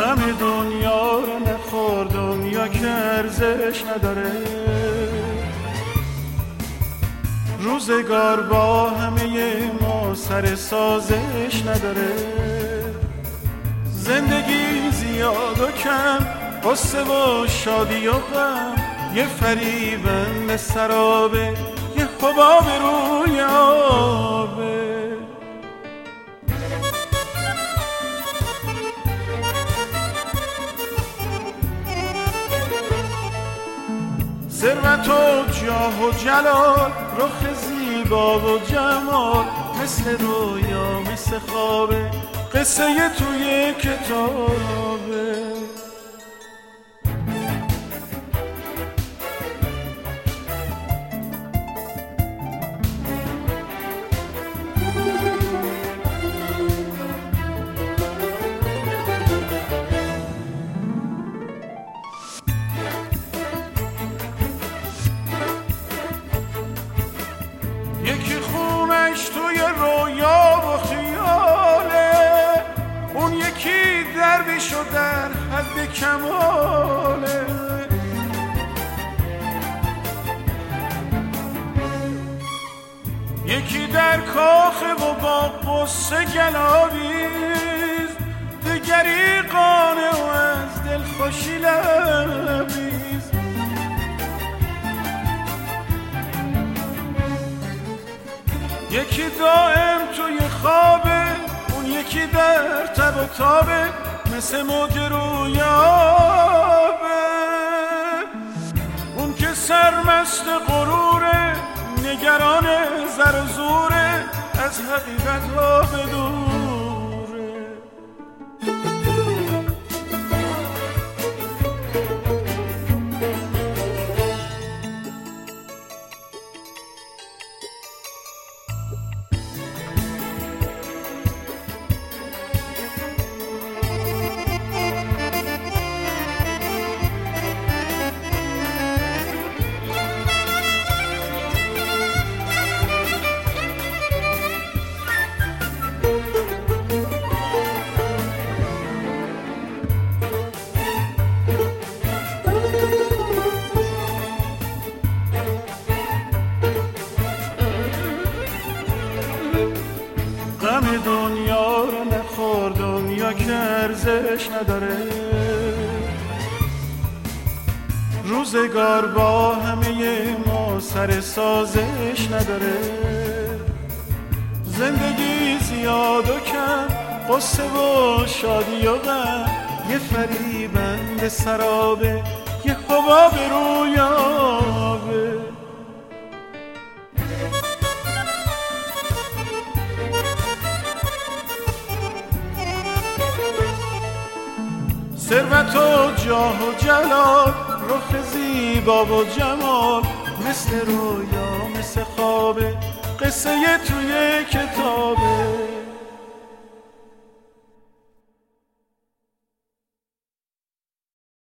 غم دنیا رو نخور، دنیا که ارزش نداره. روزگار با همه ما سر سازش نداره. زندگی زیاد و کم، قصه و شادی و غم، یه فریبند سرابه، یه حباب روی آبه. ثروت و جاه و جلال، رخ زیبا و جمال، مثل رویا مثل خوابه، قصه توی کتابه. یکی خونش توی رویا و خیاله، اون یکی درویش و در حد کماله. یکی در کاخه و با قصه گلاویز، دیگری قانع و از دل خوشی لبیز. یکی دائم توی خوابه، اون یکی در تب و تابه، مثل موج رویابه. اون که سرمست غروره، نگران زر و زوره، از حقیقت ها بدوره. غم دنیا رو نخور، دنیا که ارزش نداره. روزگار با همه ما سر سازش نداره. زندگی زیاد و کم، قصه و شادی و غم، یه فریبند سرابه، یه حباب روی آبه. ثروت و جاه و جلال، رخ زیبا و جمال، مثل رویا مثل خوابه، قصه توی کتابه.